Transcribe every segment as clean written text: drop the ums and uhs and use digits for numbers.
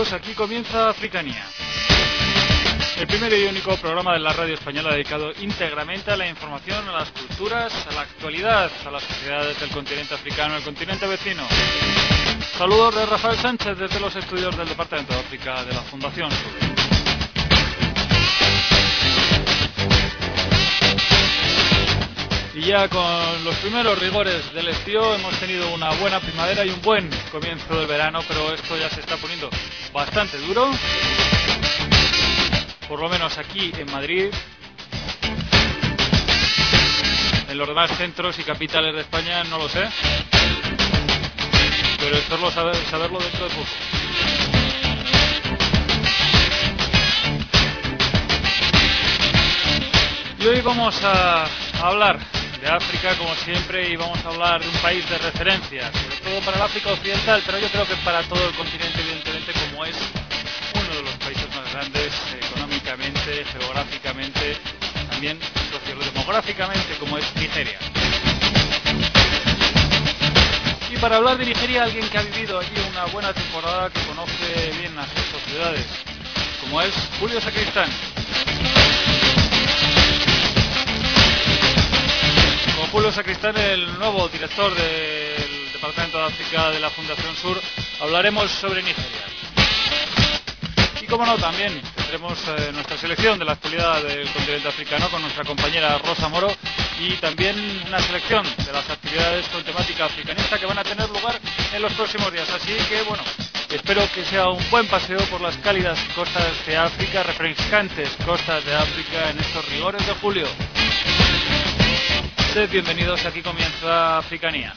amigos, aquí comienza Africanía, el primer y único programa de la radio española dedicado íntegramente a la información, a las culturas, a la actualidad, a las sociedades del continente africano, el continente vecino. Saludos de Rafael Sánchez desde los estudios del Departamento de África de la Fundación Sur. Y ya con los primeros rigores del estío hemos tenido una buena primavera y un buen comienzo del verano, pero esto ya se está poniendo bastante duro, por lo menos aquí en Madrid. En los demás centros y capitales de España no lo sé, pero esto es saberlo dentro de poco. Y hoy vamos a hablar de África, como siempre, y vamos a hablar de un país de referencia, sobre todo para el África Occidental, pero yo creo que para todo el continente, evidentemente, como es uno de los países más grandes económicamente, geográficamente, también sociodemográficamente, como es Nigeria. Y para hablar de Nigeria, alguien que ha vivido allí una buena temporada, que conoce bien las sociedades, como es Julio Sacristán. Con Julio Sacristán, el nuevo director del Departamento de África de la Fundación Sur, hablaremos sobre Nigeria. Y como no, también tendremos nuestra selección de la actualidad del continente africano con nuestra compañera Rosa Moro, y también una selección de las actividades con temática africanista que van a tener lugar en los próximos días. Así que, bueno, espero que sea un buen paseo por las cálidas costas de África, refrescantes costas de África en estos rigores de julio. Sed bienvenidos, aquí comienza Africanía.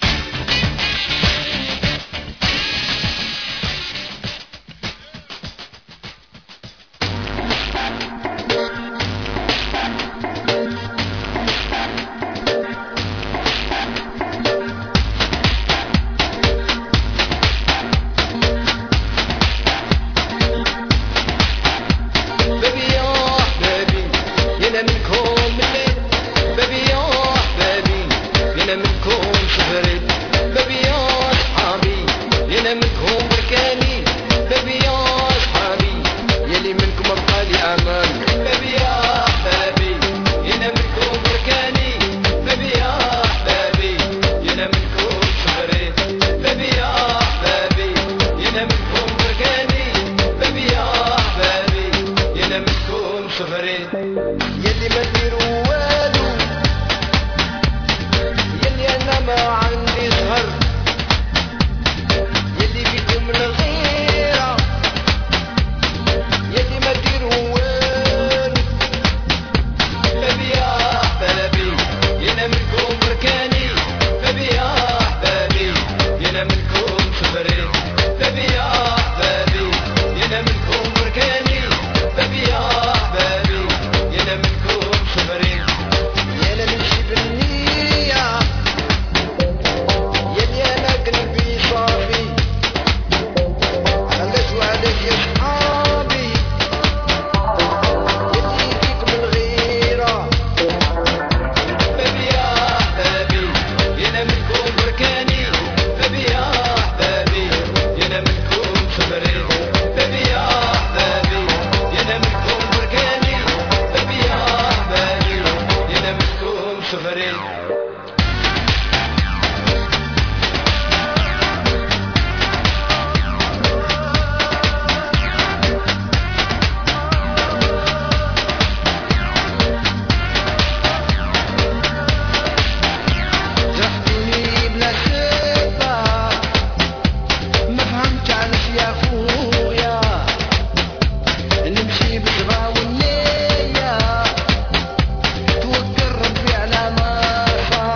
توكل ربي على ما صار.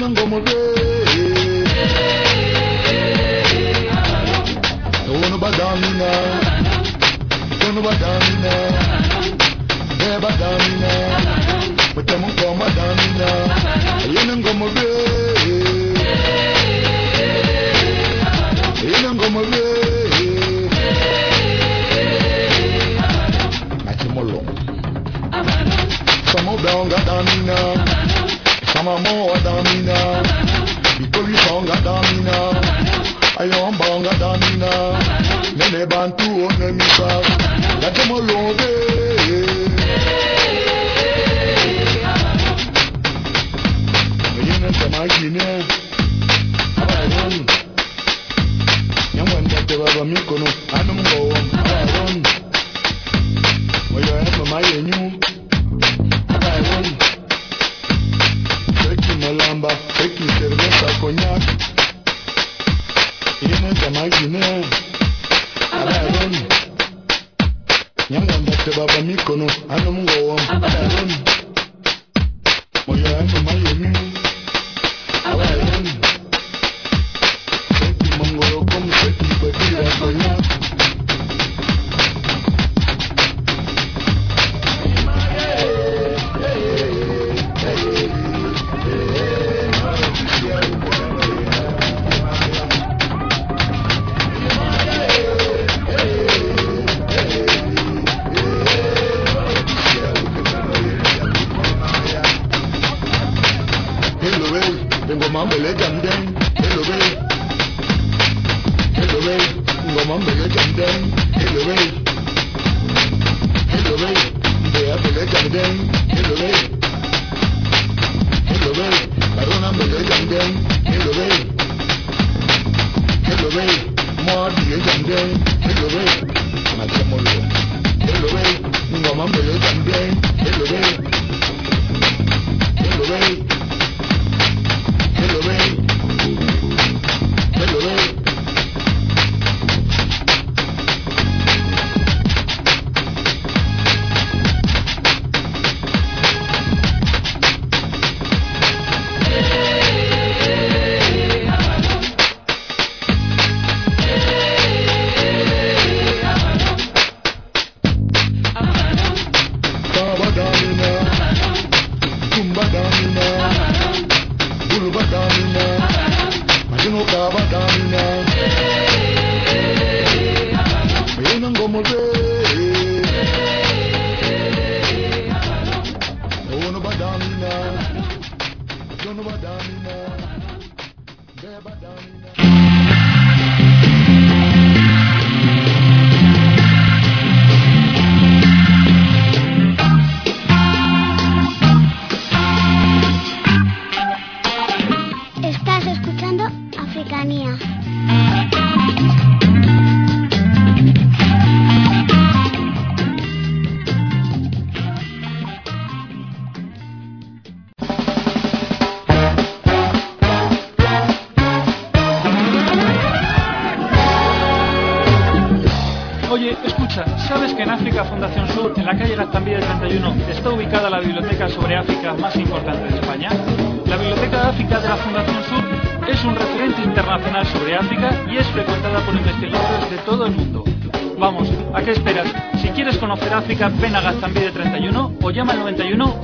¿Sabes que en África Fundación Sur, en la calle Gaztambide 31, está ubicada la biblioteca sobre África más importante de España? La Biblioteca de África de la Fundación Sur es un referente internacional sobre África y es frecuentada por investigadores de todo el mundo. Vamos, ¿a qué esperas? Si quieres conocer África, ven a Gaztambide 31 o llama al 91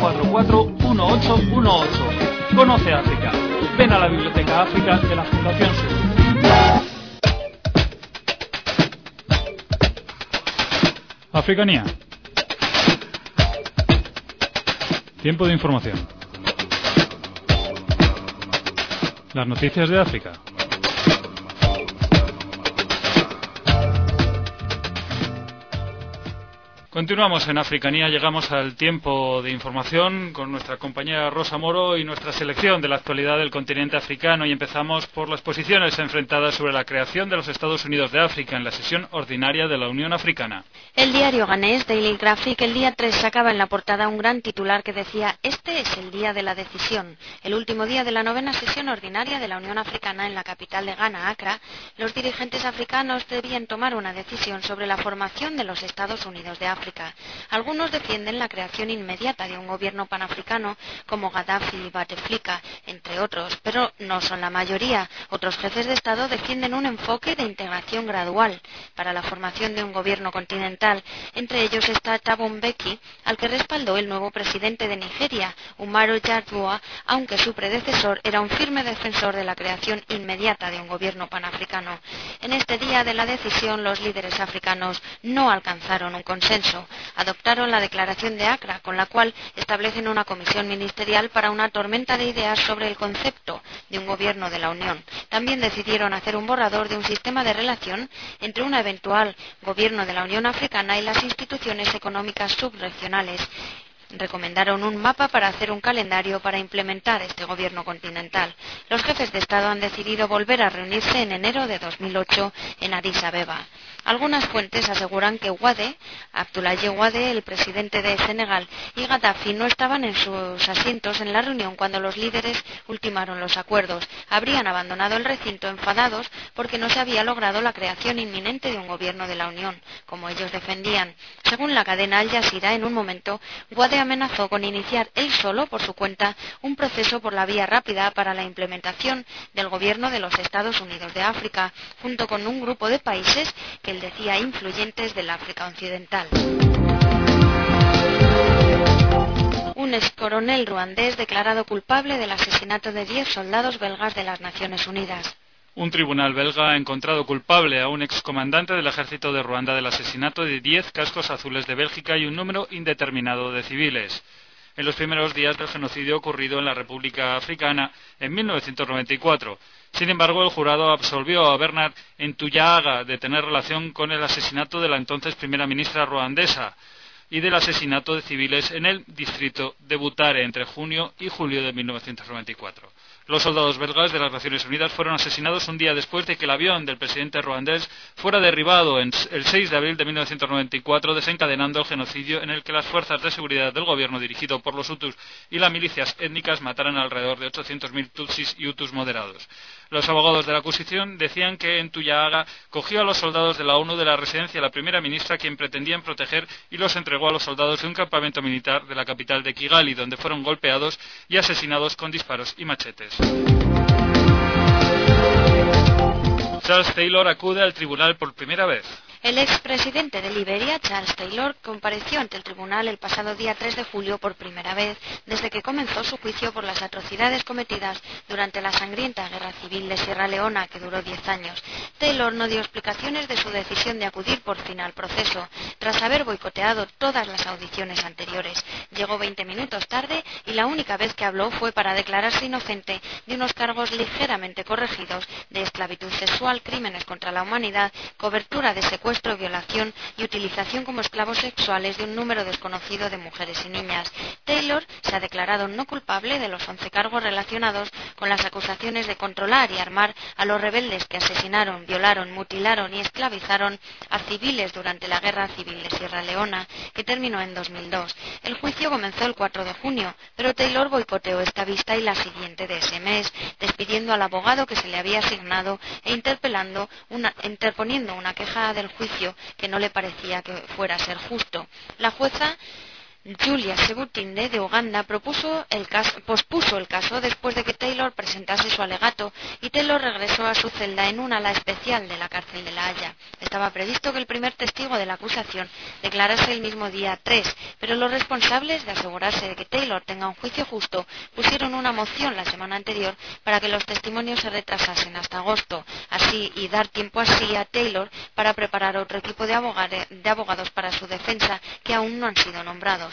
544 1818. Conoce África. Ven a la Biblioteca África de la Fundación Sur. Africanía. Tiempo de información. Las noticias de África. Continuamos en Africanía, llegamos al tiempo de información con nuestra compañera Rosa Moro y nuestra selección de la actualidad del continente africano, y empezamos por las posiciones enfrentadas sobre la creación de los Estados Unidos de África en la sesión ordinaria de la Unión Africana. El diario ganés Daily Graphic el día 3 sacaba en la portada un gran titular que decía: "Este es el día de la decisión". El último día de la 9ª sesión ordinaria de la Unión Africana en la capital de Ghana, Accra, los dirigentes africanos debían tomar una decisión sobre la formación de los Estados Unidos de África. África. Algunos defienden la creación inmediata de un gobierno panafricano como Gaddafi y Bouteflika, entre otros, pero no son la mayoría. Otros jefes de Estado defienden un enfoque de integración gradual para la formación de un gobierno continental. Entre ellos está Thabo Mbeki, al que respaldó el nuevo presidente de Nigeria, Umaru Yar'Adua, aunque su predecesor era un firme defensor de la creación inmediata de un gobierno panafricano. En este día de la decisión, los líderes africanos no alcanzaron un consenso. Adoptaron la Declaración de Accra, con la cual establecen una comisión ministerial para una tormenta de ideas sobre el concepto de un gobierno de la Unión. También decidieron hacer un borrador de un sistema de relación entre un eventual gobierno de la Unión Africana y las instituciones económicas subregionales. Recomendaron un mapa para hacer un calendario para implementar este gobierno continental. Los jefes de Estado han decidido volver a reunirse en enero de 2008 en Addis Abeba. Algunas fuentes aseguran que Abdoulaye Wade, el presidente de Senegal, y Gaddafi no estaban en sus asientos en la reunión cuando los líderes ultimaron los acuerdos. Habrían abandonado el recinto enfadados porque no se había logrado la creación inminente de un gobierno de la Unión, como ellos defendían. Según la cadena Al Jazeera, en un momento, Wade amenazó con iniciar él solo, por su cuenta, un proceso por la vía rápida para la implementación del gobierno de los Estados Unidos de África, junto con un grupo de países que él decía influyentes del África Occidental. Un excoronel ruandés declarado culpable del asesinato de 10 soldados belgas de las Naciones Unidas. Un tribunal belga ha encontrado culpable a un excomandante del ejército de Ruanda del asesinato de 10 cascos azules de Bélgica y un número indeterminado de civiles, en los primeros días del genocidio ocurrido en la República Africana en 1994. Sin embargo, el jurado absolvió a Bernard Ntuyaaga de tener relación con el asesinato de la entonces primera ministra ruandesa y del asesinato de civiles en el distrito de Butare entre junio y julio de 1994. Los soldados belgas de las Naciones Unidas fueron asesinados un día después de que el avión del presidente ruandés fuera derribado el 6 de abril de 1994, desencadenando el genocidio en el que las fuerzas de seguridad del gobierno dirigido por los Hutus y las milicias étnicas mataron alrededor de 800.000 Tutsis y Hutus moderados. Los abogados de la acusación decían que Ntuyaaga cogió a los soldados de la ONU de la residencia de la primera ministra, quien pretendían proteger, y los entregó a los soldados de un campamento militar de la capital de Kigali, donde fueron golpeados y asesinados con disparos y machetes. Charles Taylor acude al tribunal por primera vez. El expresidente de Liberia, Charles Taylor, compareció ante el tribunal el pasado día 3 de julio por primera vez desde que comenzó su juicio por las atrocidades cometidas durante la sangrienta guerra civil de Sierra Leona, que duró 10 años. Taylor no dio explicaciones de su decisión de acudir por fin al proceso, tras haber boicoteado todas las audiciones anteriores. Llegó 20 minutos tarde y la única vez que habló fue para declararse inocente de unos cargos ligeramente corregidos de esclavitud sexual, crímenes contra la humanidad, cobertura de secuestro, violación y utilización como esclavos sexuales de un número desconocido de mujeres y niñas. Taylor se ha declarado no culpable de los 11 cargos relacionados con las acusaciones de controlar y armar a los rebeldes que asesinaron, violaron, mutilaron y esclavizaron a civiles durante la Guerra Civil de Sierra Leona, que terminó en 2002. El juicio comenzó el 4 de junio, pero Taylor boicoteó esta vista y la siguiente de ese mes, despidiendo al abogado que se le había asignado e interponiendo una queja del juicio que no le parecía que fuera a ser justo. La jueza Julia Sebutinde de Uganda pospuso el caso después de que Taylor presentase su alegato, y Taylor regresó a su celda en un ala especial de la cárcel de La Haya. Estaba previsto que el primer testigo de la acusación declarase el mismo día 3, pero los responsables de asegurarse de que Taylor tenga un juicio justo pusieron una moción la semana anterior para que los testimonios se retrasasen hasta agosto, y dar tiempo así a Taylor para preparar otro equipo de abogados para su defensa, que aún no han sido nombrados.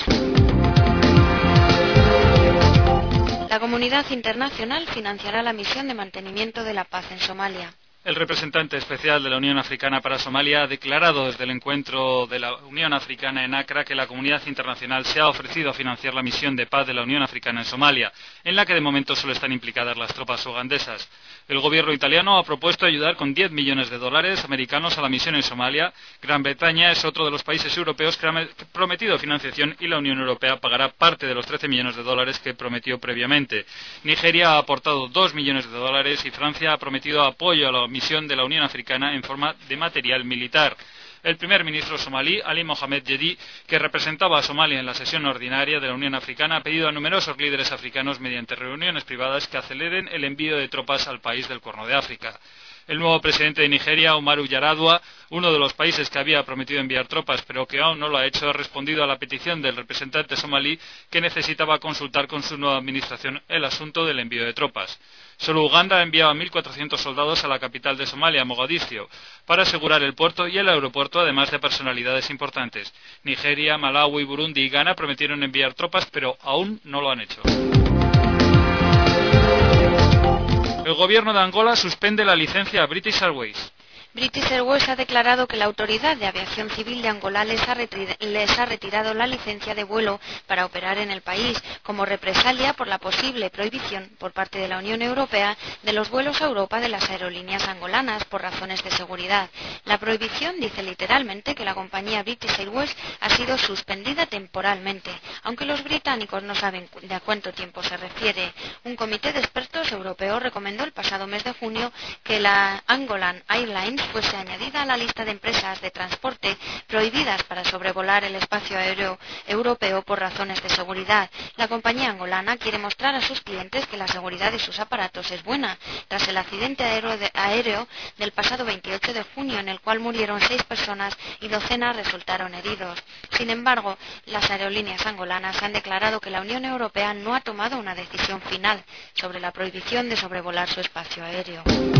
La comunidad internacional financiará la misión de mantenimiento de la paz en Somalia. El representante especial de la Unión Africana para Somalia ha declarado desde el encuentro de la Unión Africana en Accra que la comunidad internacional se ha ofrecido a financiar la misión de paz de la Unión Africana en Somalia, en la que de momento solo están implicadas las tropas ugandesas. El gobierno italiano ha propuesto ayudar con $10 millones americanos a la misión en Somalia. Gran Bretaña es otro de los países europeos que ha prometido financiación, y la Unión Europea pagará parte de los $13 millones que prometió previamente. Nigeria ha aportado $2 millones y Francia ha prometido apoyo a la misión de la Unión Africana en forma de material militar. El primer ministro somalí, Ali Mohamed Yedi, que representaba a Somalia en la sesión ordinaria de la Unión Africana, ha pedido a numerosos líderes africanos mediante reuniones privadas que aceleren el envío de tropas al país del Cuerno de África. El nuevo presidente de Nigeria, Umaru Yar'Adua, uno de los países que había prometido enviar tropas pero que aún no lo ha hecho, ha respondido a la petición del representante somalí que necesitaba consultar con su nueva administración el asunto del envío de tropas. Solo Uganda ha enviado a 1.400 soldados a la capital de Somalia, Mogadiscio, para asegurar el puerto y el aeropuerto, además de personalidades importantes. Nigeria, Malawi, Burundi y Ghana prometieron enviar tropas, pero aún no lo han hecho. El gobierno de Angola suspende la licencia a British Airways. British Airways ha declarado que la Autoridad de Aviación Civil de Angola les ha retirado la licencia de vuelo para operar en el país, como represalia por la posible prohibición por parte de la Unión Europea de los vuelos a Europa de las aerolíneas angolanas por razones de seguridad. La prohibición dice literalmente que la compañía British Airways ha sido suspendida temporalmente, aunque los británicos no saben de a cuánto tiempo se refiere. Un comité de expertos europeo recomendó el pasado mes de junio que la Angolan Airlines fuese añadida a la lista de empresas de transporte prohibidas para sobrevolar el espacio aéreo europeo por razones de seguridad. La compañía angolana quiere mostrar a sus clientes que la seguridad de sus aparatos es buena, tras el accidente aéreo del pasado 28 de junio, en el cual murieron 6 personas y docenas resultaron heridos. Sin embargo, las aerolíneas angolanas han declarado que la Unión Europea no ha tomado una decisión final sobre la prohibición de sobrevolar su espacio aéreo.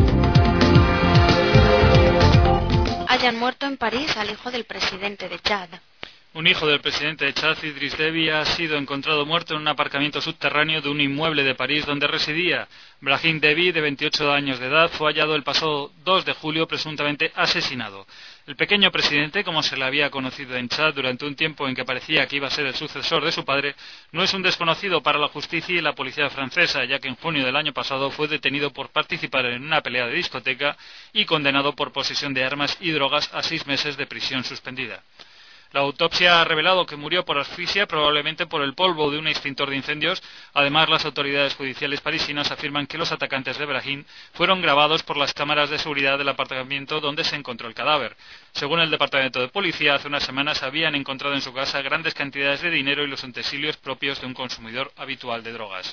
Hayan muerto en París al hijo del presidente de Chad. Un hijo del presidente de Chad, Idriss Déby, ha sido encontrado muerto en un aparcamiento subterráneo de un inmueble de París donde residía. Brahim Déby, de 28 años de edad, fue hallado el pasado 2 de julio presuntamente asesinado. El pequeño presidente, como se le había conocido en Chad durante un tiempo en que parecía que iba a ser el sucesor de su padre, no es un desconocido para la justicia y la policía francesa, ya que en junio del año pasado fue detenido por participar en una pelea de discoteca y condenado por posesión de armas y drogas a 6 meses de prisión suspendida. La autopsia ha revelado que murió por asfixia, probablemente por el polvo de un extintor de incendios. Además, las autoridades judiciales parisinas afirman que los atacantes de Brahim fueron grabados por las cámaras de seguridad del apartamento donde se encontró el cadáver. Según el departamento de policía, hace unas semanas habían encontrado en su casa grandes cantidades de dinero y los utensilios propios de un consumidor habitual de drogas.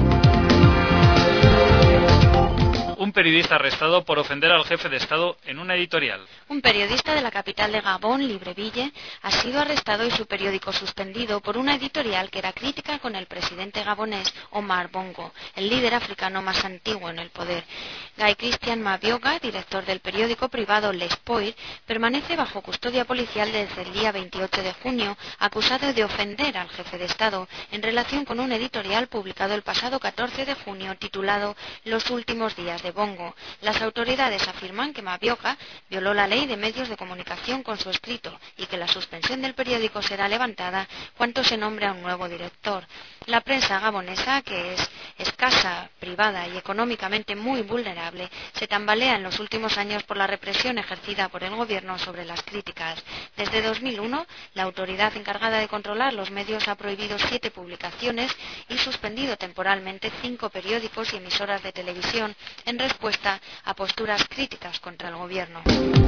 Un periodista arrestado por ofender al jefe de Estado en una editorial. Un periodista de la capital de Gabón, Libreville, ha sido arrestado y su periódico suspendido por una editorial que era crítica con el presidente gabonés Omar Bongo, el líder africano más antiguo en el poder. Guy Christian Mabioga, director del periódico privado L'Espoir, permanece bajo custodia policial desde el día 28 de junio, acusado de ofender al jefe de Estado en relación con un editorial publicado el pasado 14 de junio titulado Los últimos días de Bongo. Las autoridades afirman que Mabioga violó la ley de medios de comunicación con su escrito y que la suspensión del periódico será levantada cuando se nombre a un nuevo director. La prensa gabonesa, que es escasa, privada y económicamente muy vulnerable, se tambalea en los últimos años por la represión ejercida por el gobierno sobre las críticas. Desde 2001, la autoridad encargada de controlar los medios ha prohibido 7 publicaciones y suspendido temporalmente 5 periódicos y emisoras de televisión en respuesta a posturas críticas contra el gobierno.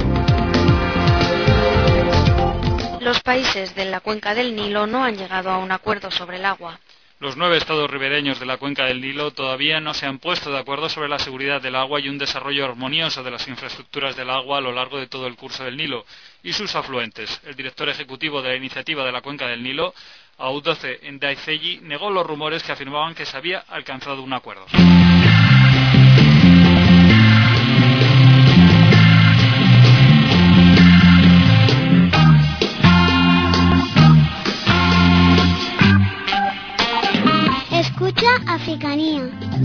Los países de la cuenca del Nilo no han llegado a un acuerdo sobre el agua. Los 9 estados ribereños de la cuenca del Nilo todavía no se han puesto de acuerdo sobre la seguridad del agua y un desarrollo armonioso de las infraestructuras del agua a lo largo de todo el curso del Nilo y sus afluentes. El director ejecutivo de la iniciativa de la cuenca del Nilo, Audoce Ndayizeye, negó los rumores que afirmaban que se había alcanzado un acuerdo. Escucha Africanía.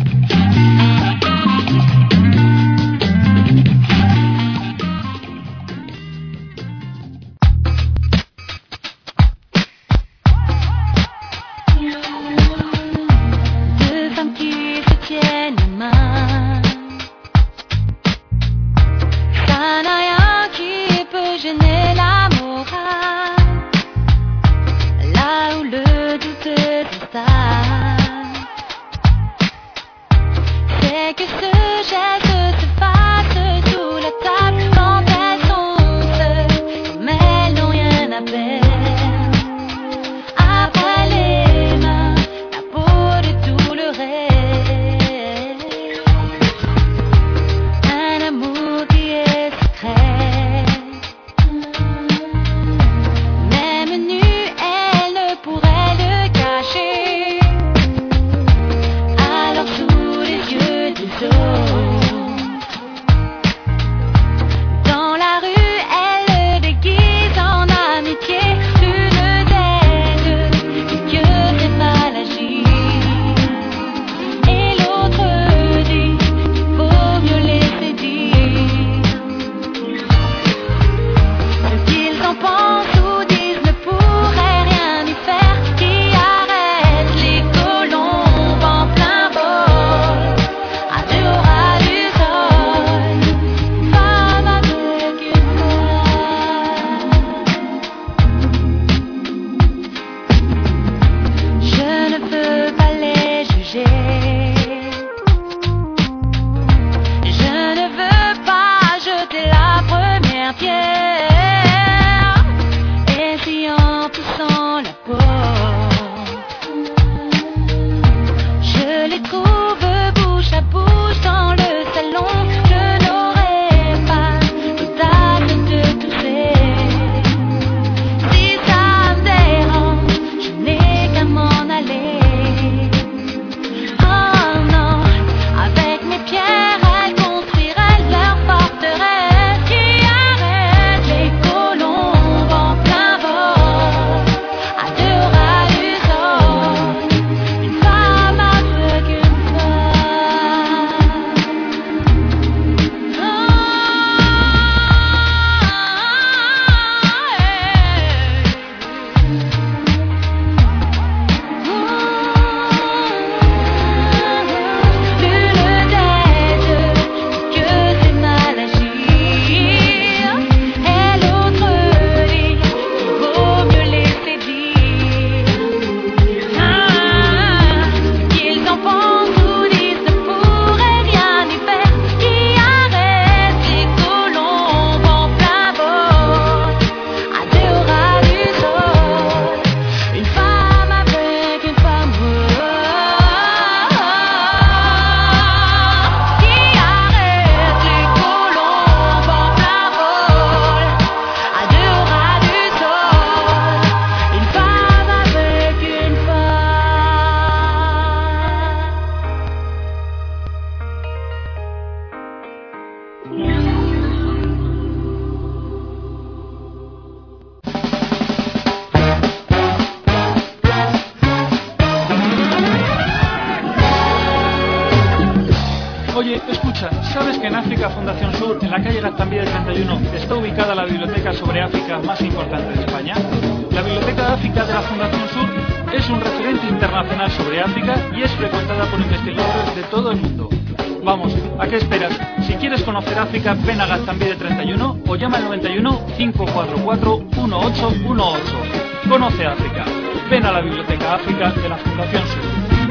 Deux femmes qui se tiennent la main. Ça n'a rien qui peut gêner la morale. Là où le doute s'installe. C'est que ce geste se fasse sous la table quand elles sont seules. entière. Et puis en poussant la porte, je les trouve bouche à bouche dans le salon. Je n'aurais pas le tact de toucher. Si ça me dérange, je n'ai qu'à m'en aller. Oh non, avec mes pierres, elles construiraient leur forteresse qui arrête les colombes en plein vol. À deux ras du sol, une femme aveugle, une l'une des deux dit que c'est mal agir, et l'autre dit qu'il vaut mieux laisser dire. Qu'ils en pensent ou disent ne pourrait rien y faire, qui arrête les colombes en plein vol. À deux ras du sol, une femme avec une femme, qui arrête les colombes en plein vol. À deux ras du sol, une femme avec une femme. Oye, escucha, ¿sabes que en África Fundación Sur, en la calle Gaztambide 31, está ubicada la biblioteca sobre África más importante de España? La Biblioteca de África de la Fundación Sur es un referente internacional sobre África y es frecuentada por investigadores de todo el mundo. Vamos, ¿a qué esperas? Si quieres conocer África, ven a Gaztambide 31 o llama al 91 544 1818. Conoce África. Ven a la Biblioteca África de la Fundación Sur.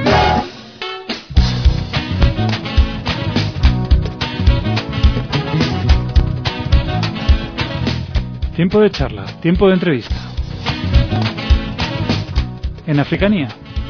Tiempo de charla, tiempo de entrevista. En Africanía.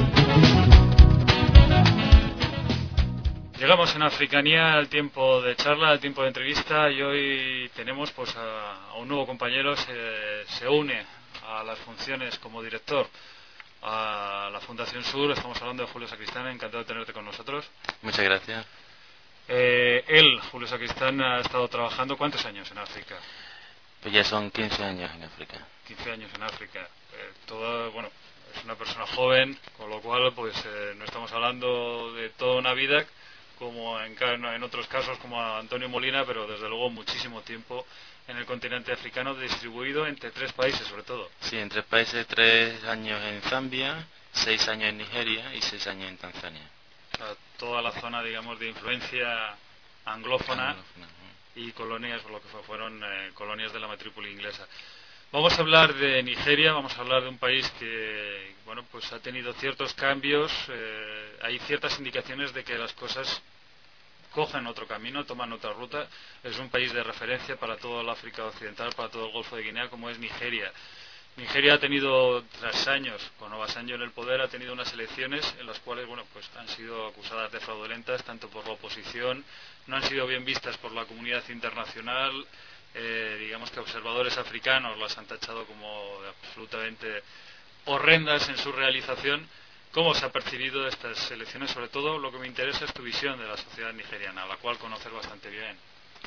Llegamos en Africanía al tiempo de charla, al tiempo de entrevista, y hoy tenemos pues a un nuevo compañero, se une a las funciones como director a la Fundación Sur. Estamos hablando de Julio Sacristán, encantado de tenerte con nosotros. Muchas gracias. Julio Sacristán, ha estado trabajando ¿cuántos años en África? Pues ya son 15 años en África. 15 años en África. Bueno, es una persona joven, con lo cual pues no estamos hablando de toda una vida como en otros casos como a Antonio Molina, pero desde luego muchísimo tiempo en el continente africano, distribuido entre 3 países sobre todo. Sí, en 3 países, 3 años en Zambia, 6 años en Nigeria y 6 años en Tanzania. O sea, toda la zona, digamos, de influencia anglófona. Y colonias, lo que fueron colonias de la metrópoli inglesa. Vamos a hablar de Nigeria, vamos a hablar de un país que, bueno, pues ha tenido ciertos cambios, hay ciertas indicaciones de que las cosas cogen otro camino, toman otra ruta. Es un país de referencia para toda el África Occidental, para todo el Golfo de Guinea, como es Nigeria. Nigeria ha tenido, tras años, con Obasanjo en el poder, ha tenido unas elecciones en las cuales, bueno, pues han sido acusadas de fraudulentas, tanto por la oposición, no han sido bien vistas por la comunidad internacional, digamos que observadores africanos las han tachado como absolutamente horrendas en su realización. ¿Cómo se ha percibido estas elecciones? Sobre todo lo que me interesa es tu visión de la sociedad nigeriana, la cual conoces bastante bien.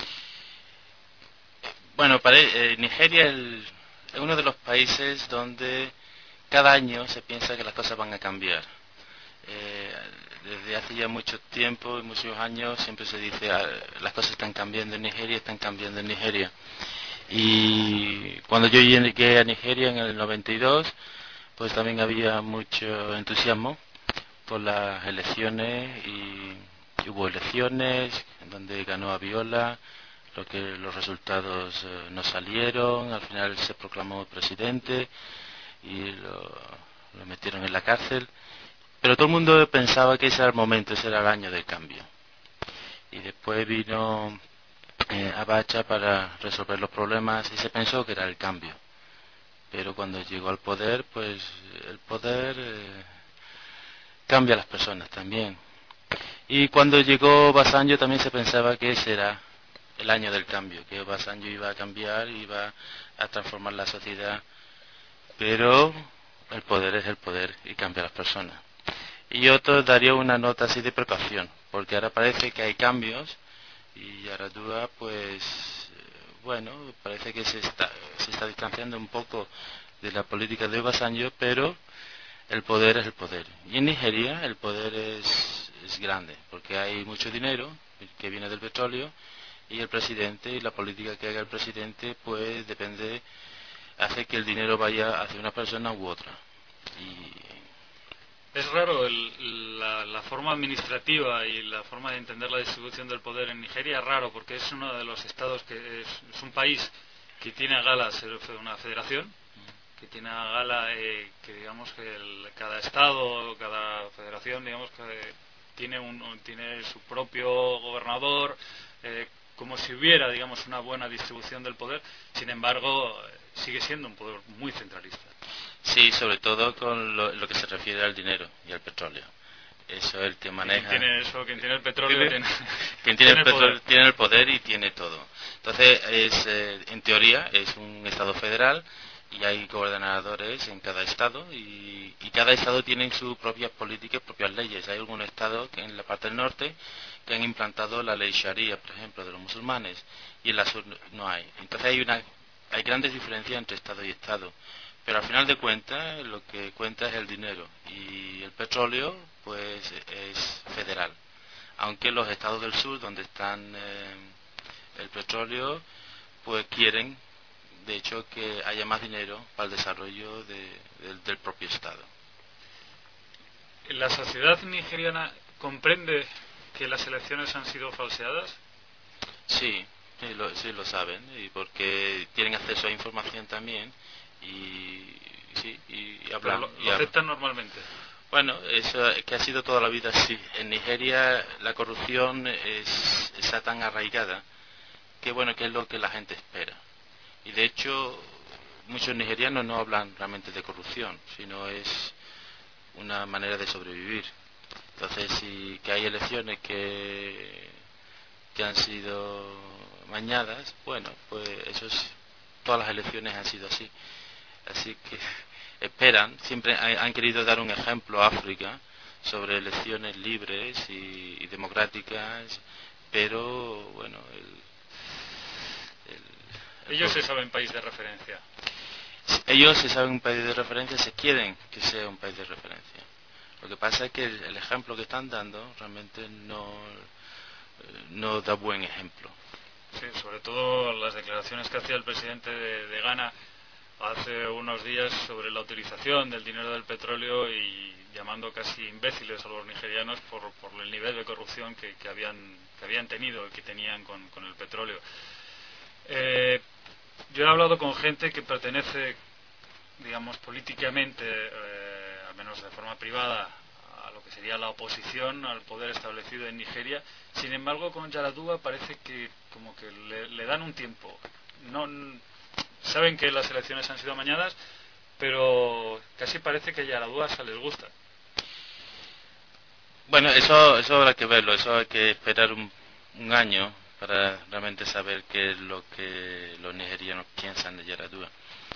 Bueno, Nigeria es uno de los países donde cada año se piensa que las cosas van a cambiar. Desde hace ya mucho tiempo y muchos años siempre se dice las cosas están cambiando en Nigeria, están cambiando en Nigeria. Y cuando yo llegué a Nigeria en el 92, pues también había mucho entusiasmo por las elecciones y hubo elecciones en donde ganó Abiola, los resultados no salieron, al final se proclamó presidente y lo metieron en la cárcel, pero todo el mundo pensaba que ese era el momento, ese era el año del cambio. Y después vino Abacha para resolver los problemas y se pensó que era el cambio. Pero cuando llegó al poder, pues el poder cambia a las personas también. Y cuando llegó Obasanjo también se pensaba que ese era el año del cambio, que Obasanjo iba a cambiar, iba a transformar la sociedad, pero el poder es el poder y cambia a las personas. Y yo te daría una nota así de precaución, porque ahora parece que hay cambios y Yar'Adua pues bueno, parece que se está distanciando un poco de la política de Obasanjo, pero el poder es el poder. Y en Nigeria el poder es grande, porque hay mucho dinero que viene del petróleo y el presidente y la política que haga el presidente pues depende, hace que el dinero vaya hacia una persona u otra. Es raro la forma administrativa y la forma de entender la distribución del poder en Nigeria, es raro porque es uno de los estados que es un país que tiene a gala ser una federación, que tiene a gala que digamos que cada estado, cada federación, digamos que tiene su propio gobernador, como si hubiera, digamos, una buena distribución del poder. Sin embargo, sigue siendo un poder muy centralista. Sí, sobre todo con lo que se refiere al dinero y al petróleo. Eso es el que maneja. Quien tiene el petróleo tiene el poder y tiene todo. Entonces, en teoría, es un estado federal y hay gobernadores en cada estado y cada estado tiene sus propias políticas, propias leyes. Hay algunos estados que en la parte del norte que han implantado la ley Sharia, por ejemplo, de los musulmanes, y en la sur no hay. Entonces hay grandes diferencias entre estado y estado. Pero al final de cuentas, lo que cuenta es el dinero y el petróleo, pues es federal. Aunque los estados del sur, donde están el petróleo, pues quieren, de hecho, que haya más dinero para el desarrollo del propio estado. ¿La sociedad nigeriana comprende que las elecciones han sido falseadas? Sí, lo saben, y porque tienen acceso a información también. Y hablan. ¿Lo aceptan normalmente? Bueno, eso que ha sido toda la vida así. En Nigeria la corrupción está tan arraigada que bueno, que es lo que la gente espera. Y de hecho, muchos nigerianos no hablan realmente de corrupción, sino es una manera de sobrevivir. Entonces, si que hay elecciones que han sido mañadas, bueno, pues todas las elecciones han sido así. Así que esperan, siempre han querido dar un ejemplo a África sobre elecciones libres y democráticas, pero bueno, ellos se saben país de referencia. Ellos se saben un país de referencia, se quieren que sea un país de referencia. Lo que pasa es que el ejemplo que están dando realmente no da buen ejemplo. Sí, sobre todo las declaraciones que hacía el presidente de Ghana hace unos días sobre la utilización del dinero del petróleo y llamando casi imbéciles a los nigerianos por el nivel de corrupción que habían tenido y que tenían con el petróleo. Yo he hablado con gente que pertenece, digamos, políticamente, al menos de forma privada, a lo que sería la oposición al poder establecido en Nigeria. Sin embargo, con Yar'Adua parece que como que le dan un tiempo. Saben que las elecciones han sido amañadas, pero casi parece que a Yar'Adua se les gusta. Bueno, eso habrá que verlo, eso hay que esperar un año para realmente saber qué es lo que los nigerianos piensan de Yar'Adua.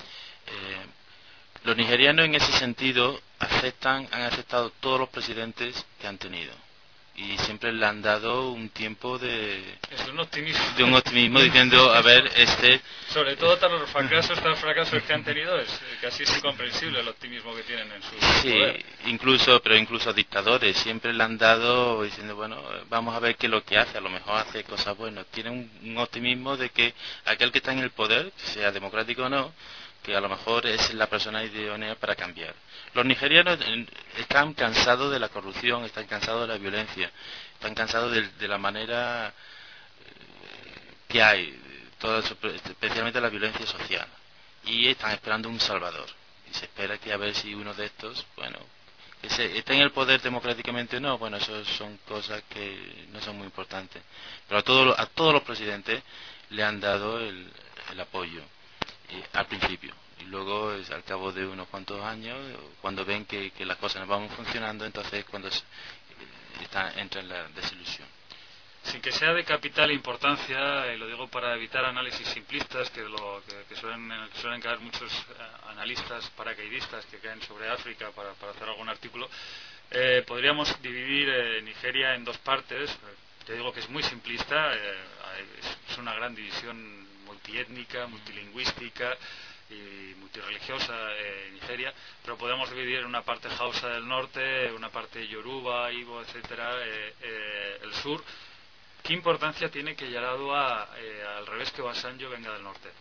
Los nigerianos en ese sentido han aceptado todos los presidentes que han tenido y siempre le han dado un tiempo de un optimismo diciendo, a ver, sobre todo tras los fracasos que han tenido, es casi incomprensible el optimismo que tienen en su poder. Pero incluso dictadores siempre le han dado diciendo, bueno, vamos a ver qué es lo que hace, a lo mejor hace cosas buenas. Tienen un optimismo de que aquel que está en el poder, sea democrático o no, que a lo mejor es la persona idónea para cambiar. Los nigerianos están cansados de la corrupción, están cansados de la violencia, están cansados de la manera que hay, especialmente la violencia social, y están esperando un salvador. Y se espera que a ver si uno de estos, bueno, Que esté en el poder democráticamente o no, bueno, eso son cosas que no son muy importantes. Pero a todos los presidentes le han dado el apoyo al principio. Y luego, al cabo de unos cuantos años, cuando ven que las cosas no van funcionando, entonces cuando entra en la desilusión. Sin que sea de capital importancia, y lo digo para evitar análisis simplistas, que suelen caer muchos analistas paracaidistas que caen sobre África para hacer algún artículo, podríamos dividir Nigeria en dos partes. Te digo que es muy simplista, es una gran división multiétnica, multilingüística y multirreligiosa Nigeria, pero podemos dividir en una parte Hausa del norte, una parte Yoruba, Igbo, etcétera, el sur. ¿Qué importancia tiene que Yar'Adua, al revés que Obasanjo, venga del norte?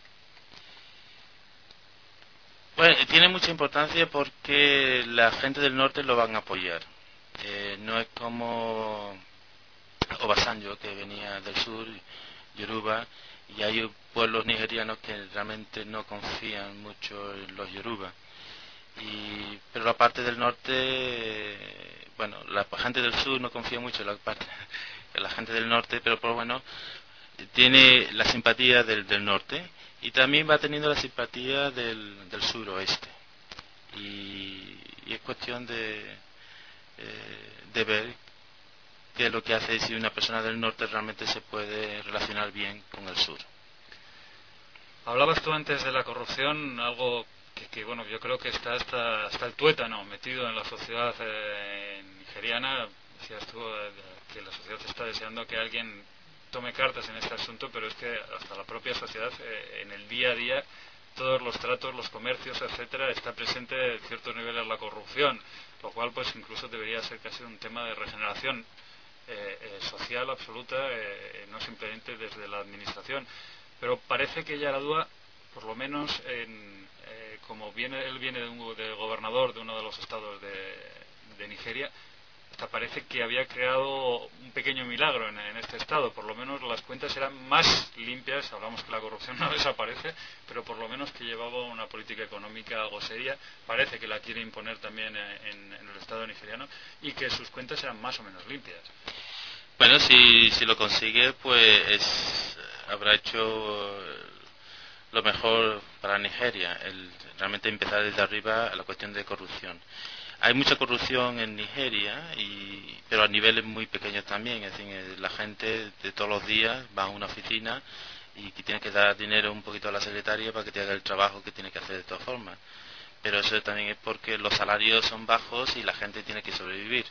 Bueno, tiene mucha importancia porque la gente del norte lo van a apoyar. No es como Obasanjo, que venía del sur, Yoruba, y hay pueblos nigerianos que realmente no confían mucho en los Yoruba. Pero la parte del norte, bueno, la gente del sur no confía mucho en la gente del norte, pero pues bueno, tiene la simpatía del norte y también va teniendo la simpatía del suroeste. Y es cuestión de ver qué es lo que hace si una persona del norte realmente se puede relacionar bien con el sur. Hablabas tú antes de la corrupción, algo que bueno, yo creo que está hasta el tuétano metido en la sociedad nigeriana. Decías tú que la sociedad está deseando que alguien tome cartas en este asunto, pero es que hasta la propia sociedad, en el día a día, todos los tratos, los comercios, etcétera, está presente en ciertos niveles la corrupción, lo cual pues incluso debería ser casi un tema de regeneración social absoluta, no simplemente desde la administración. Pero parece que Yar'Adua, por lo menos como él viene de gobernador de uno de los estados de Nigeria, hasta parece que había creado un pequeño milagro en este estado. Por lo menos las cuentas eran más limpias. Hablamos que la corrupción no desaparece, pero por lo menos que llevaba una política económica algo seria. Parece que la quiere imponer también en el estado nigeriano, y que sus cuentas eran más o menos limpias. Bueno, si lo consigue, pues habrá hecho lo mejor para Nigeria, realmente empezar desde arriba la cuestión de corrupción. Hay mucha corrupción en Nigeria, pero a niveles muy pequeños también. Es decir, la gente de todos los días va a una oficina y que tiene que dar dinero un poquito a la secretaria para que te haga el trabajo que tiene que hacer de todas formas. Pero eso también es porque los salarios son bajos y la gente tiene que sobrevivir.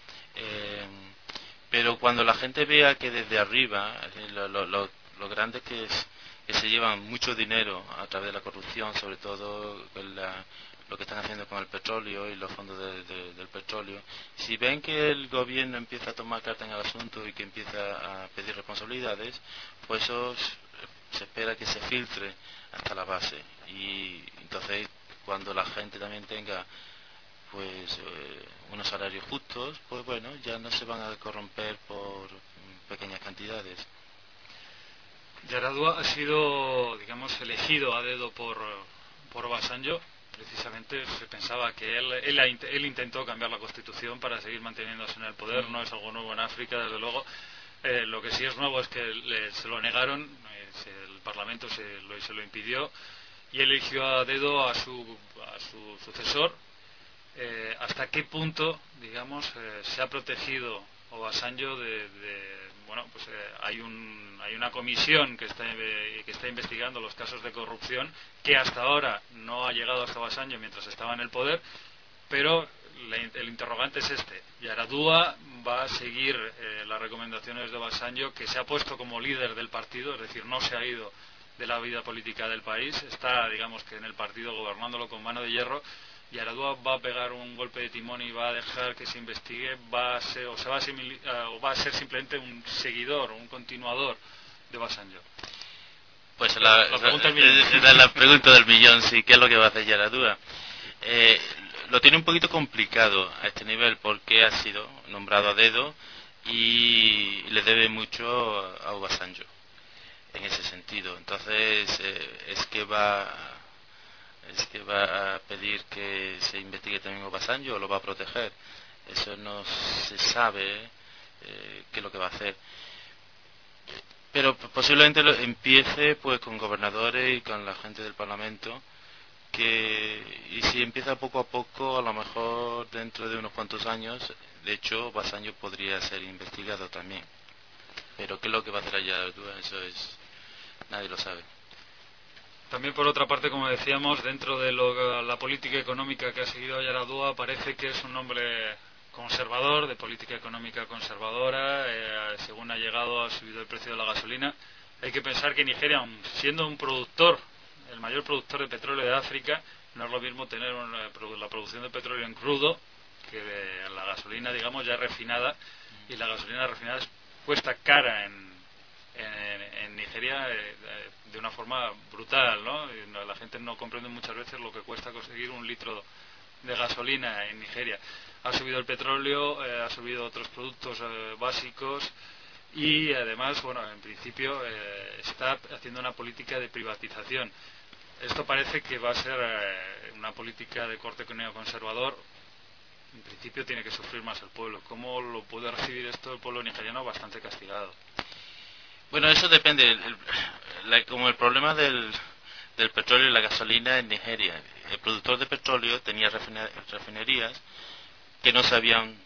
Pero cuando la gente vea que desde arriba, lo grande que es que se llevan mucho dinero a través de la corrupción, sobre todo lo que están haciendo con el petróleo y los fondos del petróleo, si ven que el gobierno empieza a tomar carta en el asunto y que empieza a pedir responsabilidades, pues eso se espera que se filtre hasta la base. Y entonces, cuando la gente también tenga pues unos salarios justos, pues bueno, ya no se van a corromper por pequeñas cantidades. Yar'Adua ha sido, digamos, elegido a dedo por Obasanjo. Precisamente se pensaba que él intentó cambiar la Constitución para seguir manteniéndose en el poder. No es algo nuevo en África, desde luego. Lo que sí es nuevo es que se lo negaron, el Parlamento se lo impidió, y eligió a dedo a su sucesor. ¿Hasta qué punto, digamos, se ha protegido Obasanjo bueno, pues hay una comisión que está investigando los casos de corrupción, que hasta ahora no ha llegado hasta Obasanjo mientras estaba en el poder, pero el interrogante es este: Yar'Adua va a seguir las recomendaciones de Obasanjo, que se ha puesto como líder del partido, es decir, no se ha ido de la vida política del país, está, digamos, que en el partido gobernándolo con mano de hierro. Yar'Adua va a pegar un golpe de timón y va a dejar que se investigue, va a ser simplemente un seguidor, un continuador de Obasanjo. Pues la pregunta del millón, sí, ¿qué es lo que va a hacer Yar'Adua? Lo tiene un poquito complicado a este nivel porque ha sido nombrado a dedo y le debe mucho a Obasanjo en ese sentido. Entonces es que va ¿Es que va a pedir que se investigue también Obasanjo o lo va a proteger? Eso no se sabe qué es lo que va a hacer. Pero posiblemente empiece pues con gobernadores y con la gente del Parlamento, y si empieza poco a poco, a lo mejor dentro de unos cuantos años, de hecho Obasanjo podría ser investigado también. Pero qué es lo que va a hacer allá, eso es, nadie lo sabe. También, por otra parte, como decíamos, dentro de la política económica que ha seguido Yar'Adua, parece que es un hombre conservador, de política económica conservadora. Según ha llegado, ha subido el precio de la gasolina. Hay que pensar que Nigeria, siendo un productor, el mayor productor de petróleo de África, no es lo mismo tener la producción de petróleo en crudo que la gasolina, digamos, ya refinada. Y la gasolina refinada cuesta cara en Nigeria de una forma brutal, ¿no? La gente no comprende muchas veces lo que cuesta conseguir un litro de gasolina en Nigeria. Ha subido el petróleo, ha subido otros productos básicos y además, bueno, en principio está haciendo una política de privatización. Esto parece que va a ser una política de corte neoconservador. En principio tiene que sufrir más el pueblo. ¿Cómo lo puede recibir esto el pueblo nigeriano? Bastante castigado. Bueno, eso depende. Como el problema del petróleo y la gasolina en Nigeria, el productor de petróleo tenía refinerías que no se habían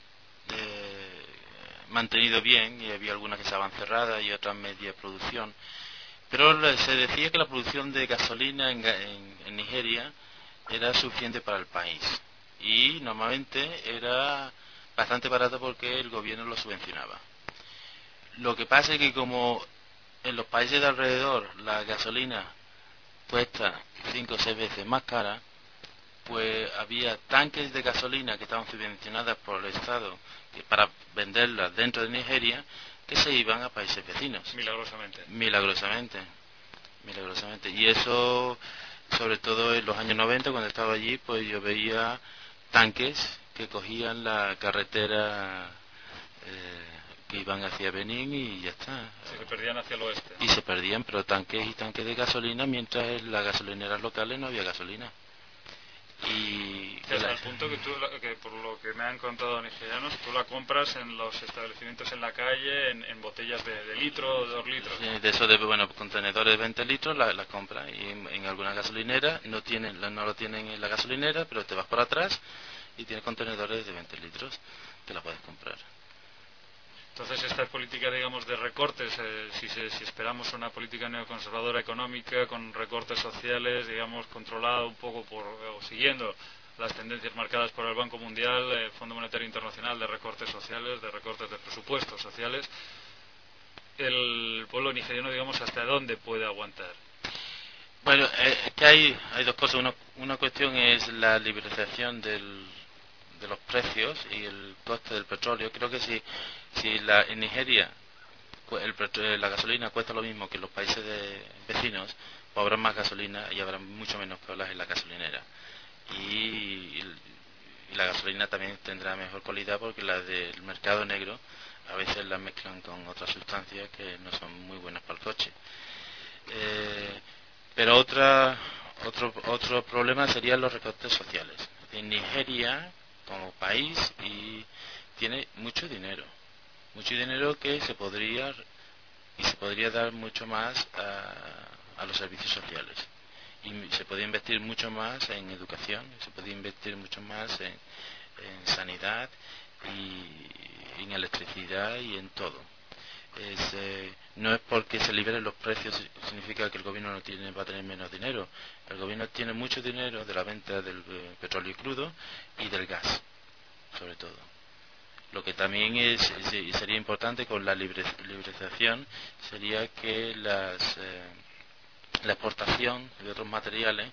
mantenido bien, y había algunas que estaban cerradas y otras media producción. Pero se decía que la producción de gasolina en Nigeria era suficiente para el país, y normalmente era bastante barato porque el gobierno lo subvencionaba. Lo que pasa es que como en los países de alrededor la gasolina cuesta 5 o 6 veces más cara, pues había tanques de gasolina que estaban subvencionadas por el Estado para venderlas dentro de Nigeria, que se iban a países vecinos. Milagrosamente. Y eso, sobre todo en los años 90, cuando estaba allí, pues yo veía tanques que cogían la carretera que iban hacia Benín y ya está. Se perdían hacia el oeste. Y se perdían, pero tanques y tanques de gasolina, mientras en las gasolineras locales no había gasolina. Y hasta el punto que por lo que me han contado nigerianos, tú la compras en los establecimientos en la calle en botellas de litro o 2 litros. Sí, de eso, bueno, contenedores de 20 litros la compras, y en algunas gasolineras no lo tienen en la gasolinera, pero te vas por atrás y tienes contenedores de 20 litros que la puedes comprar. Entonces, esta política, digamos, de recortes, si esperamos una política neoconservadora económica con recortes sociales, digamos, controlada un poco o siguiendo las tendencias marcadas por el Banco Mundial, Fondo Monetario Internacional, de recortes sociales, de recortes de presupuestos sociales, el pueblo nigeriano, digamos, ¿hasta dónde puede aguantar? Bueno, que hay dos cosas. Una cuestión es la liberalización de los precios y el coste del petróleo. Creo que si en Nigeria la gasolina cuesta lo mismo que en los países vecinos, pues habrá más gasolina y habrá mucho menos colas en la gasolinera. Y la gasolina también tendrá mejor calidad, porque la del mercado negro a veces la mezclan con otras sustancias que no son muy buenas para el coche. Pero otro problema serían los recortes sociales. En Nigeria, como país, tiene mucho dinero que se podría dar mucho más a los servicios sociales, y se podría invertir mucho más en educación, se podría invertir mucho más en sanidad y en electricidad y en todo. No es porque se liberen los precios significa que el gobierno va a tener menos dinero. El gobierno tiene mucho dinero de la venta del petróleo crudo y del gas, sobre todo. Lo que también sería importante con la liberalización sería que la exportación de otros materiales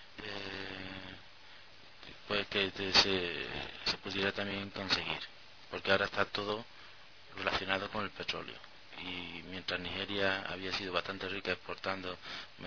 pues que se pudiera también conseguir, porque ahora está todo relacionado con el petróleo, y mientras Nigeria había sido bastante rica exportando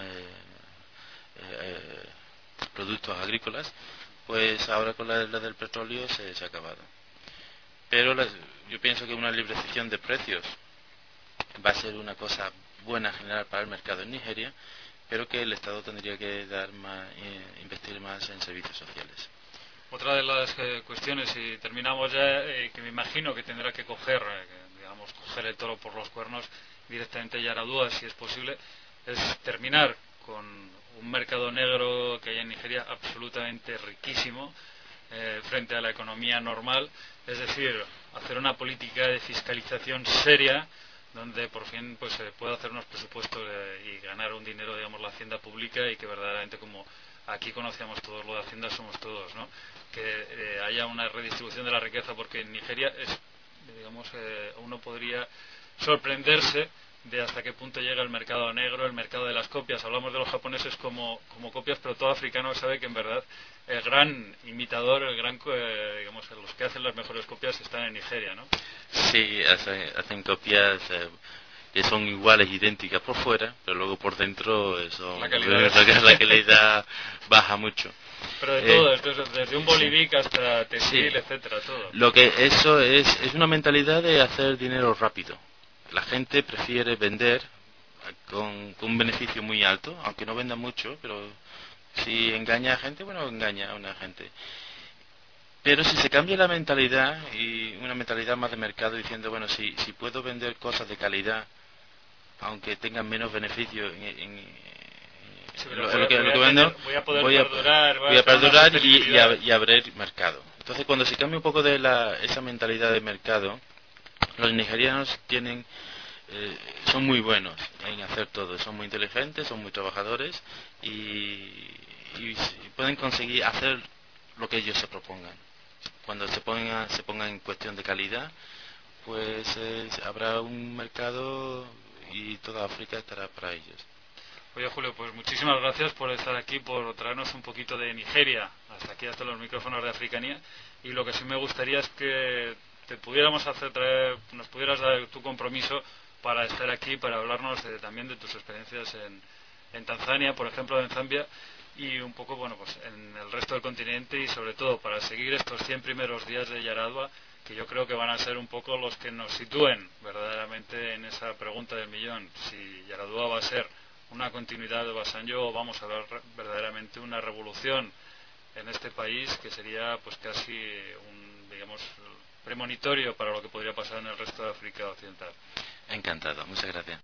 productos agrícolas, pues ahora con la del petróleo se ha acabado. Pero yo pienso que una liberalización de precios va a ser una cosa buena general para el mercado en Nigeria, pero que el Estado tendría que dar más, investir más en servicios sociales. Otra de las cuestiones, y terminamos ya, que me imagino que tendrá que coger el toro por los cuernos directamente Yar'Adua, si es posible, es terminar con un mercado negro que hay en Nigeria absolutamente riquísimo frente a la economía normal, es decir, hacer una política de fiscalización seria donde por fin pues se pueda hacer unos presupuestos y ganar un dinero, digamos, la hacienda pública, y que verdaderamente, como aquí conocíamos todos lo de hacienda, somos todos, ¿no? Que haya una redistribución de la riqueza, porque en Nigeria es, digamos, uno podría sorprenderse de hasta qué punto llega el mercado negro, el mercado de las copias. Hablamos de los japoneses como copias, pero todo africano sabe que en verdad el gran imitador, digamos, los que hacen las mejores copias están en Nigeria, ¿no? Sí, hacen copias que son iguales, idénticas por fuera, pero luego por dentro la calidad baja mucho. Pero de todo, desde un bolivic hasta textil, sí, etcétera, todo. Lo que eso es una mentalidad de hacer dinero rápido. La gente prefiere vender con un beneficio muy alto, aunque no venda mucho, pero si engaña a gente, bueno, engaña a una gente. Pero si se cambia la mentalidad, y una mentalidad más de mercado, diciendo, bueno, si puedo vender cosas de calidad, aunque tengan menos beneficio lo que vendo, voy a perdurar y abrir mercado. Entonces, cuando se cambia un poco de esa mentalidad de mercado, los nigerianos son muy buenos en hacer todo, son muy inteligentes, son muy trabajadores y pueden conseguir hacer lo que ellos se propongan. Cuando se ponga en cuestión de calidad, pues habrá un mercado y toda África estará para ellos. Oye, Julio, pues muchísimas gracias por estar aquí, por traernos un poquito de Nigeria hasta aquí, hasta los micrófonos de Africanía. Y lo que sí me gustaría es que nos pudieras dar tu compromiso para estar aquí, para hablarnos también de tus experiencias en Tanzania, por ejemplo, en Zambia, y un poco, bueno, pues en el resto del continente, y sobre todo para seguir estos 100 primeros días de Yar'Adua, que yo creo que van a ser un poco los que nos sitúen verdaderamente en esa pregunta del millón: si Yar'Adua va a ser una continuidad de Obasanjo o vamos a ver verdaderamente una revolución en este país, que sería pues casi un, digamos, premonitorio para lo que podría pasar en el resto de África Occidental. Encantado, muchas gracias.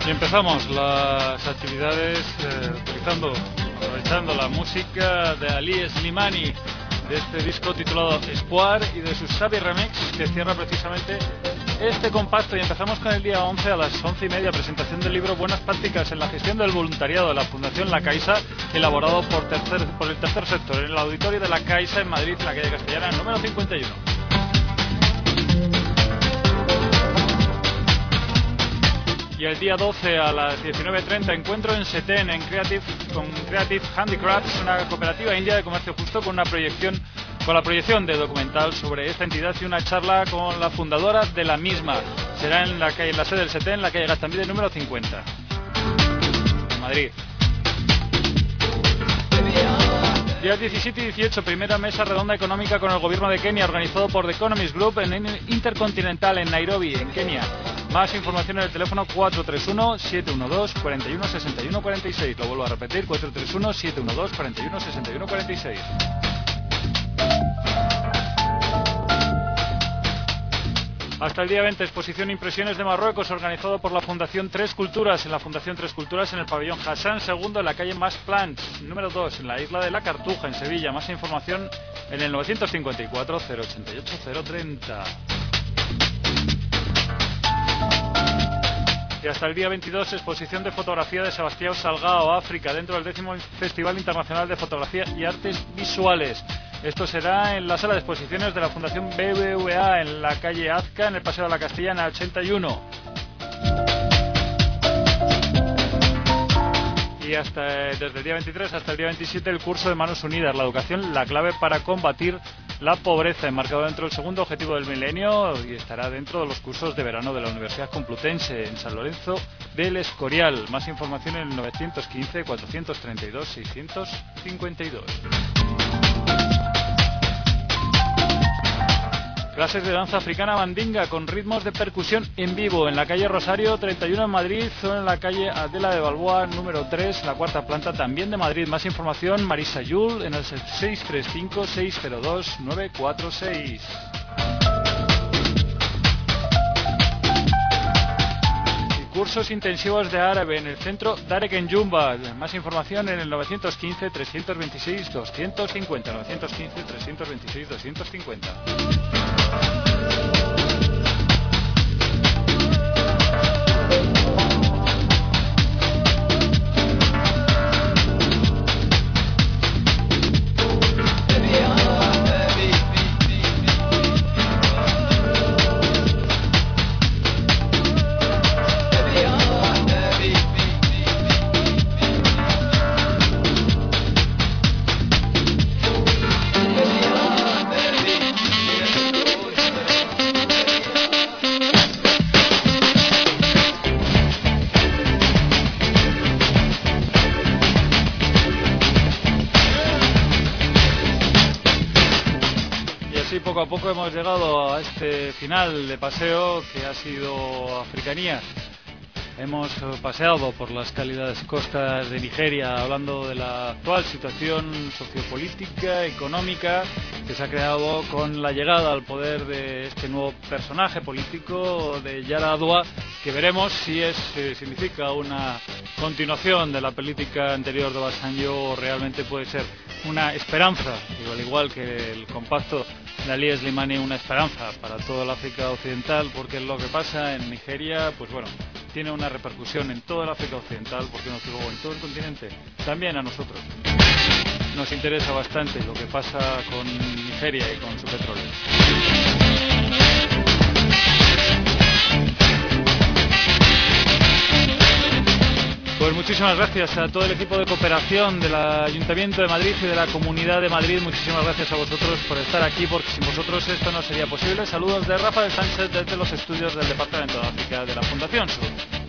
Y empezamos las actividades aprovechando la música de Ali Slimani, de este disco titulado Espoir y de su Xavi Remix, que cierra precisamente este compacto. Y empezamos con el día 11 a las 11:30, presentación del libro Buenas prácticas en la gestión del voluntariado de la Fundación La Caixa, elaborado por el tercer sector en el auditorio de La Caixa en Madrid, en la calle Castellana, número 51. Y el día 12 a las 19:30, encuentro en Setén con Creative Handicrafts, una cooperativa india de comercio justo, con la proyección de documental sobre esta entidad y una charla con la fundadora de la misma. Será en la sede del Setén, en la calle Gaztambide número 50, en Madrid. Días 17 y 18, primera mesa redonda económica con el gobierno de Kenia, organizado por The Economist Group en Intercontinental en Nairobi, en Kenia. Más información en el teléfono 431-712-4161-46. Lo vuelvo a repetir, 431-712-4161-46. Hasta el día 20, exposición Impresiones de Marruecos, organizado por la Fundación Tres Culturas, en la Fundación Tres Culturas, en el pabellón Hassan II, en la calle Mas Plans, número 2, en la isla de la Cartuja, en Sevilla. Más información en el 954 088 030. Y hasta el día 22, exposición de fotografía de Sebastião Salgado, África, dentro del 10º Festival Internacional de Fotografía y Artes Visuales. Esto será en la sala de exposiciones de la Fundación BBVA, en la calle Azca, en el Paseo de la Castellana 81. Y desde el día 23 hasta el día 27, el curso de Manos Unidas, la educación, la clave para combatir la pobreza, enmarcado dentro del segundo objetivo del milenio, y estará dentro de los cursos de verano de la Universidad Complutense, en San Lorenzo del Escorial. Más información en el 915 432 652. Clases de danza africana mandinga con ritmos de percusión en vivo en la calle Rosario 31 en Madrid, o en la calle Adela de Balboa número 3, en la cuarta planta también de Madrid. Más información, Marisa Yul, en el 635-602-946. Cursos intensivos de árabe en el centro Darek en Jumba. Más información en el 915-326-250. 915-326-250. Poco a poco hemos llegado a este final de paseo que ha sido Africanía. Hemos paseado por las cálidas costas de Nigeria, hablando de la actual situación sociopolítica, económica, que se ha creado con la llegada al poder de este nuevo personaje político, de Yar'Adua, que veremos si significa una continuación de la política anterior de Obasanjo o realmente puede ser una esperanza, al igual que el compacto de Ali Slimani, una esperanza para toda la África Occidental, porque lo que pasa en Nigeria, pues bueno, tiene una repercusión en toda la África Occidental, porque no digo en todo el continente, también a nosotros. Nos interesa bastante lo que pasa con Nigeria y con su petróleo. Pues muchísimas gracias a todo el equipo de cooperación del Ayuntamiento de Madrid y de la Comunidad de Madrid. Muchísimas gracias a vosotros por estar aquí, porque sin vosotros esto no sería posible. Saludos de Rafael Sánchez desde los estudios del Departamento de África de la Fundación Sur.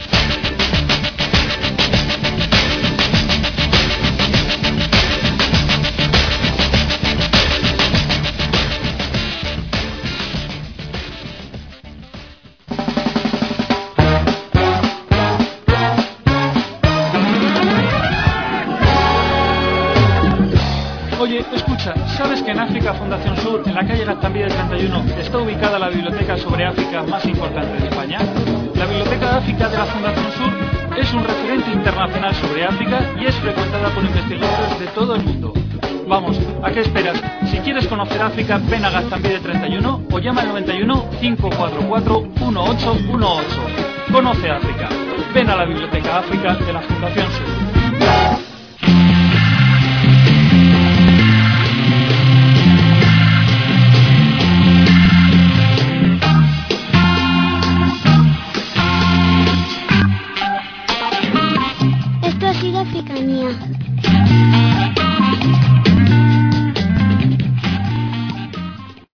Oye, escucha, ¿sabes que en África Fundación Sur, en la calle Gaztambide 31, está ubicada la biblioteca sobre África más importante de España? La Biblioteca de África de la Fundación Sur Es un referente internacional sobre África y es frecuentada por investigadores de todo el mundo. Vamos, ¿a qué esperas? Si quieres conocer África, ven a Gaztambide 31 o llama al 91 544 1818. Conoce África. Ven a la Biblioteca África de la Fundación Sur. Esto ha sido Africanía.